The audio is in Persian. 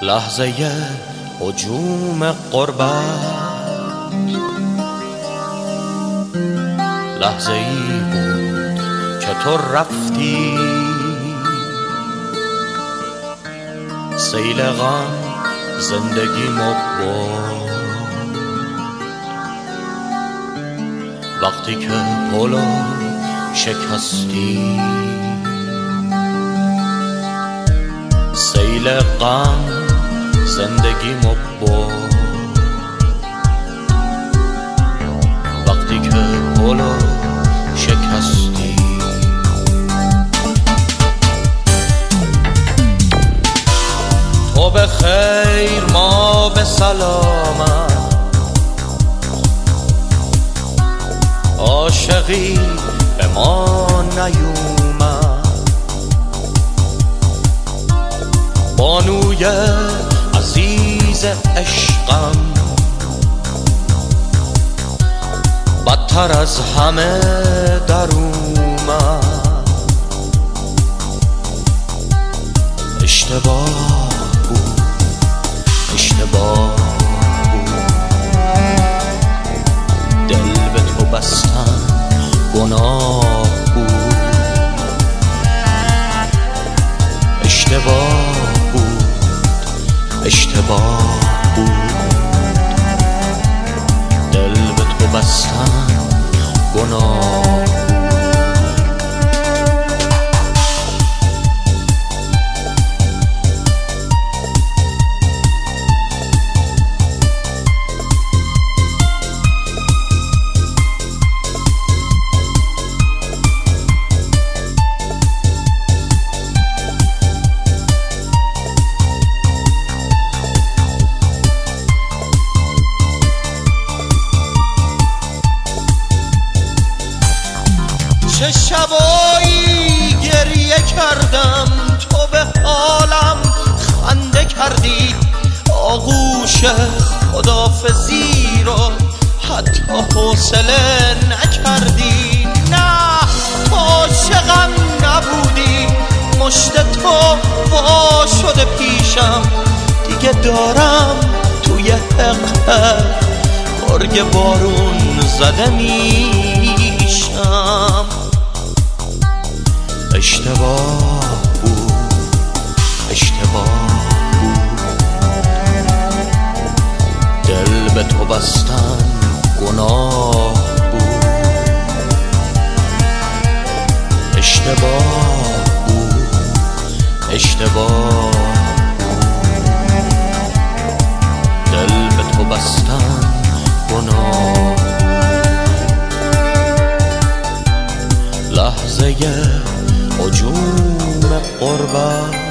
لحظه هجوم غربت، لحظه ای بود که تو رفتی، سیل غم زندگیمو برد. وقتی که پلو شکستی، سیل غم زندگیمو برد. وقتی که پلو شکستی، تو به خیر ما به سلامت، عاشقی به ما نیومد. بانوی عزیز عشقم بدتر از همه در اومد. اشتباه بود، اشتباه بود، دل به تو بستن گناه بود. اشتباه بود، اشتباه بود، دل به تو بستن گناه بود. چه شبایی گریه کردم، تو به حالم خنده کردی. آغوش خداحافظی رو حتی حوصله نکردی. نه تو عاشقم نبودی، مشت تو وا شده پیشم. دیگه دارم توی حقه گرگ بارون زده میشم. اشتباه بود، اشتباه بود، دل به تو بستن گناه بود. اشتباه بود، اشتباه بود، دل به تو بستن گناه. لحظه هجوم غربت،